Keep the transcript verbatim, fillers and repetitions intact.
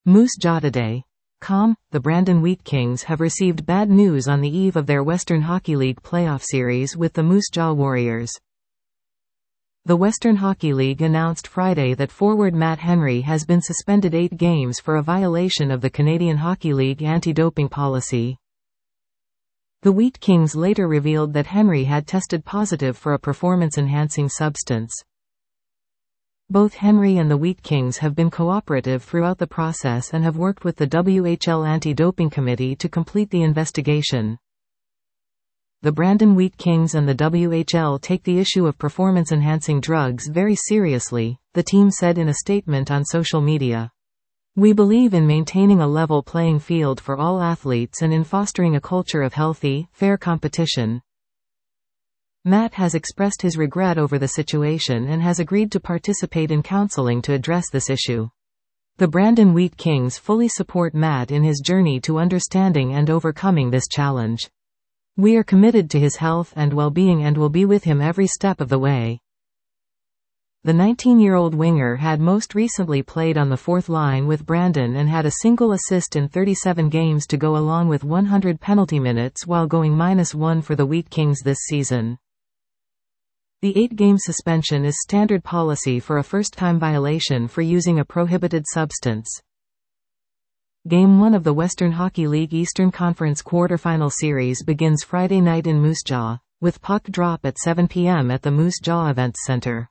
Moose Jaw today. Com, the Brandon Wheat Kings have received bad news on the eve of their Western Hockey League playoff series with the Moose Jaw Warriors. The Western Hockey League announced Friday that forward Matt Henry has been suspended eight games for a violation of the Canadian Hockey League anti-doping policy. The Wheat Kings later revealed that Henry had tested positive for a performance-enhancing substance. Both Henry and the Wheat Kings have been cooperative throughout the process and have worked with the W H L Anti-Doping Committee to complete the investigation. The Brandon Wheat Kings and the W H L take the issue of performance-enhancing drugs very seriously, the team said in a statement on social media. We believe in maintaining a level playing field for all athletes and in fostering a culture of healthy, fair competition. Matt has expressed his regret over the situation and has agreed to participate in counseling to address this issue. The Brandon Wheat Kings fully support Matt in his journey to understanding and overcoming this challenge. We are committed to his health and well-being and will be with him every step of the way. The nineteen-year-old winger had most recently played on the fourth line with Brandon and had a single assist in thirty-seven games to go along with one hundred penalty minutes while going minus one for the Wheat Kings this season. The eight-game suspension is standard policy for a first-time violation for using a prohibited substance. Game one of the Western Hockey League Eastern Conference quarterfinal series begins Friday night in Moose Jaw, with puck drop at seven p m at the Moose Jaw Events Center.